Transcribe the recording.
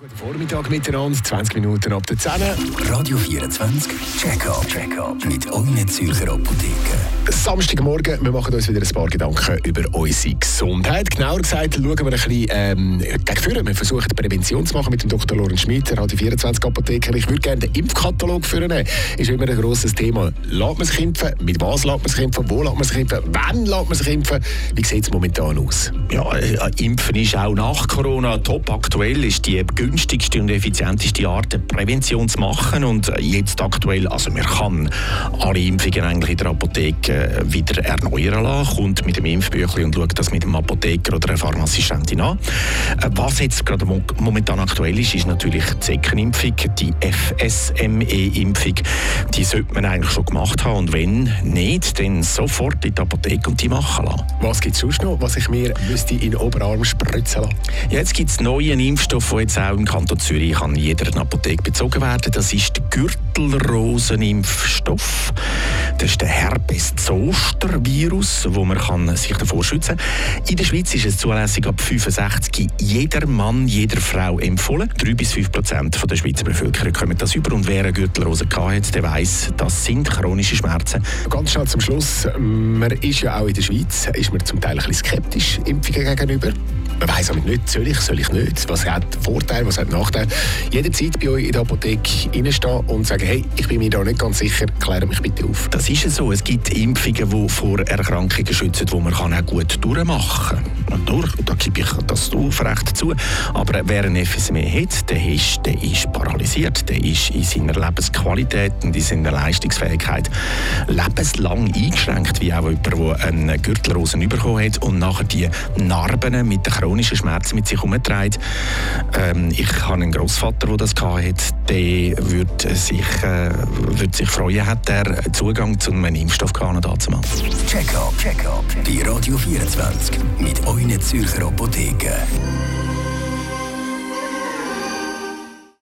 Guten Vormittag miteinander, 20 Minuten ab der 10. Radio 24, Check-up mit euren Zürcher Apotheken. Samstagmorgen, wir machen uns wieder ein paar Gedanken über unsere Gesundheit. Genauer gesagt, schauen wir ein bisschen gegen vorne. Wir versuchen Prävention zu machen mit dem Dr. Lorenz Schmid, Radio 24 Apotheker. Ich würde gerne den Impfkatalog führen. Ist immer ein grosses Thema. Lässt man sich impfen? Mit was lässt man sich impfen? Wo lässt man sich impfen? Wann lässt man sich impfen? Wie sieht es momentan aus? Ja, Impfen ist auch nach Corona top. Aktuell ist die günstigste und effizienteste Art, eine Prävention zu machen. Und jetzt aktuell, also man kann alle Impfungen eigentlich in der Apotheke wieder erneuern lassen, kommt mit dem Impfbüchlein und schaut das mit dem Apotheker oder einer Pharmaassistentin an. Was jetzt gerade momentan aktuell ist natürlich die Zeckenimpfung, die FSME-Impfung. Die sollte man eigentlich schon gemacht haben und wenn nicht, dann sofort in die Apotheke und die machen lassen. Was gibt es sonst noch, was ich mir müsste in den Oberarm spritzen lassen? Ja, jetzt gibt es neuen Impfstoff, der jetzt auch im Kanton Zürich an jeder Apotheke bezogen werden. Das ist der Gürtelrosenimpfstoff. Das ist der Herpes-Zoster-Virus, wo man sich davor schützen kann. In der Schweiz ist es zulässig ab 65 jeder Mann, jeder Frau empfohlen. 3-5% der Schweizer Bevölkerung kommen das über. Und wer eine Gürtelrose hatte, der weiss, das sind chronische Schmerzen. Ganz schnell zum Schluss. Man ist ja auch in der Schweiz, ist man zum Teil ein bisschen skeptisch Impfungen gegenüber. Man weiss aber nicht, soll ich nicht? Was hat Vorteile, was hat Nachteile? Jederzeit bei euch in der Apotheke reinstehen und sagen, hey, ich bin mir da nicht ganz sicher, kläre mich bitte auf. Das ist so. Es gibt Impfungen, die vor Erkrankungen schützen, die man auch gut durchmachen kann. Da gebe ich das aufrecht zu. Aber wer ein FSME hat, der ist paralysiert. Der ist in seiner Lebensqualität und in seiner Leistungsfähigkeit lebenslang eingeschränkt, wie auch jemand, der eine Gürtelrose bekommen hat und nachher die Narben mit den chronischen Schmerzen mit sich herumträgt. Ich habe einen Grossvater, der das hatte. Der würde sich freuen, hat er Zugang zu einem Impfstoff damals. Check-up bei Radio 24 mit euren Zürcher Apotheken.